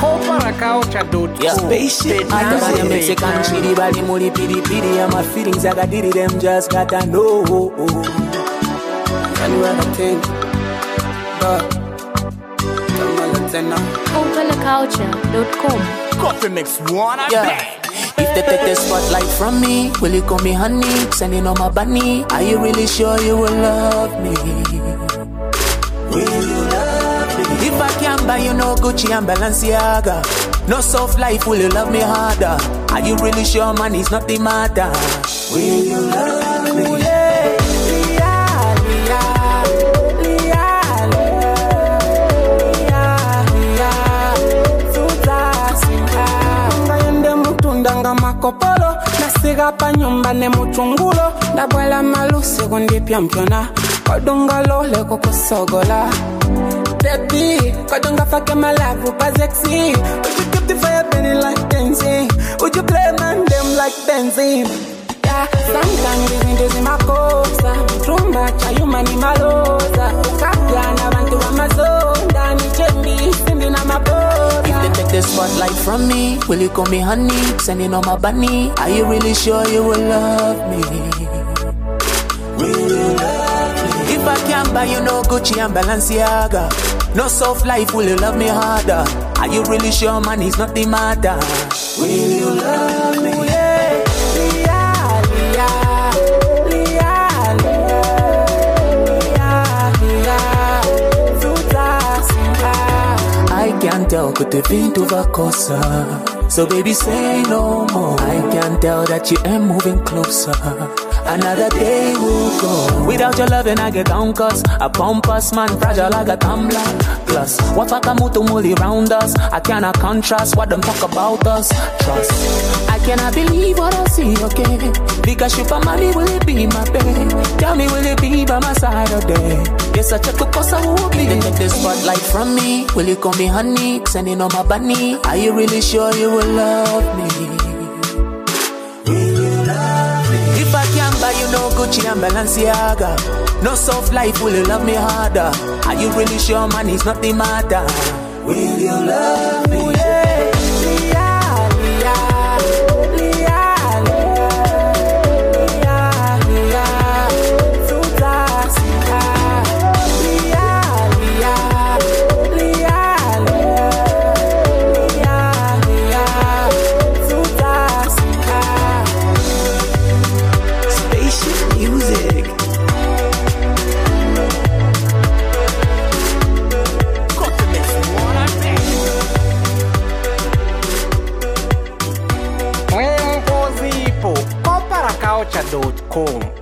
Yeah, spaceship. I tell you Mexican chili body muli piri piri, and my feelings I got did them just gotta know. Can you understand? Culture.com. Coffee makes one a day. If they take the spotlight from me, will you call me honey? Sending on my bunny. Are you really sure you will love me? Will you love me? If I can buy you no Gucci and Balenciaga, no soft life, will you love me harder? Are you really sure money's not the matter? Will you love me? Ndanga makopolo nasiga pa nyumba ne muchungulo ndabwela malusi kundipya mpyona kodungalo leko kusogola baby kodunga fake malavu pa sexy would you keep the fire burning like dancing would you play man them like dancing yeah sometimes even dozi makosa trumba cha yumani maloza ukaplana bantu bamazonda ni chendi sindi na maboza. Take the spotlight from me, will you call me honey? Sending on my bunny. Are you really sure you will love me? Will you love me? If I can buy you no Gucci and Balenciaga, no soft life, will you love me harder? Are you really sure money's not the matter? Will you love me? I can't tell, could have been to Vacosa. So baby, say no more. I can tell that you ain't moving closer. Another day will go. Without your loving, I get down cause a pompous man, fragile like a tumbler. Plus, what Fakamutu muli round us. I cannot contrast what them talk about us. Trust, I cannot believe what I see, okay? Because you for money, will it be my babe? Tell me, will it be by my side or day? Yes, I check the cost, I will be. They take the spotlight from me. Will you call me honey? Sending on my bunny. Are you really sure you will love me? Will you love me? If I can buy you no Gucci and Balenciaga, no soft life, will you love me harder? Are you really sure money's not the matter? Will you love me? Culture.com